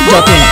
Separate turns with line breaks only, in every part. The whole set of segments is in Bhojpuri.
biharmasti.in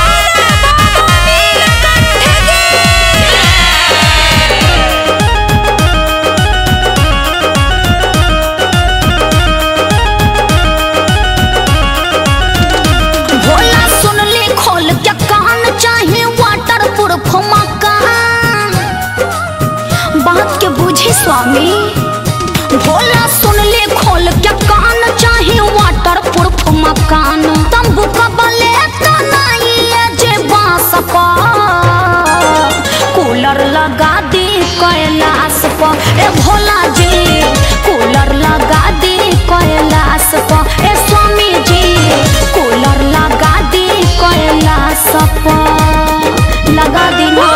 स्वामी भोला सुन ले खोल के कान चाहे वाटर प्रूफ मकान तंबू कबले तो नहीं है जे बांस पर कूलर लगा दी कैलाश पर ए भोला जी कूलर लगा दी कैलाश पर ए स्वामी जी कूलर लगा दी कैलाश पर लगा दी ना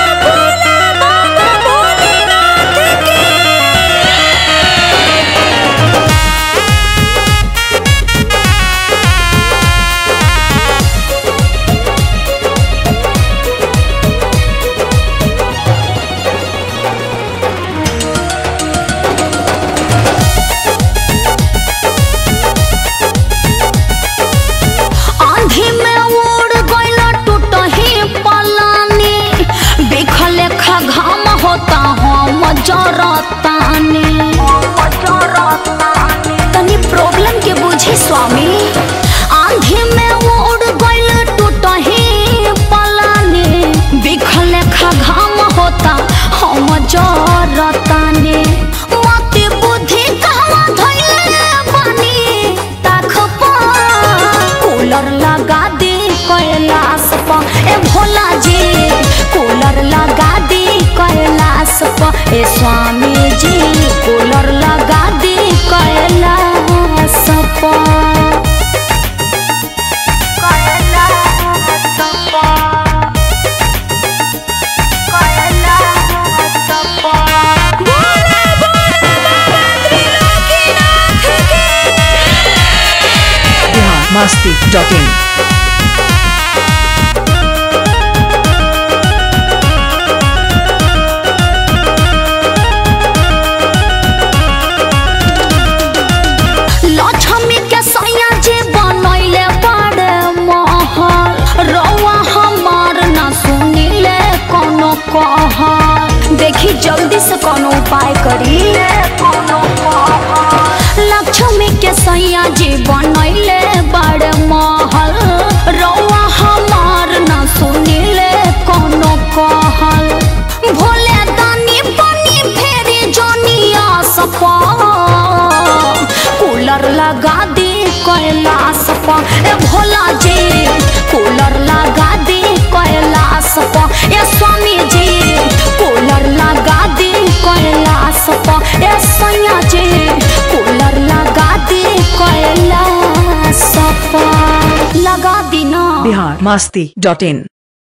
तनी प्रॉब्लम के बुझे स्वामी आंधी में उड़ गइल टूटही पलानी बिखल घाम होता हम जरतानी मति बुद्धि कहवा धइले बानी ताख पर कूलर लगा दी कैलाश पर ए भोला जी कूलर लगा दी कैलाश पर ए स्वामी जी कूलर लगा दी कैलाश पर
biharmasti.in
देखी जल्दी से कोनो उपाय करी लक्ष्मी के सैया जी बनैले बड़ महल रौआ हमार न सुनिले कोनो कहल भोले दानी बनी फेरी जोनिया सपा कूलर लगा दी कैलाश पर ए भोला जी कूलर लगा दी कैलाश पर ए स्वामी जी कूलर लगा दी कैलाश पर ए सैया जी कूलर लगा दी कैलाश पर लगा दी ना
biharmasti.in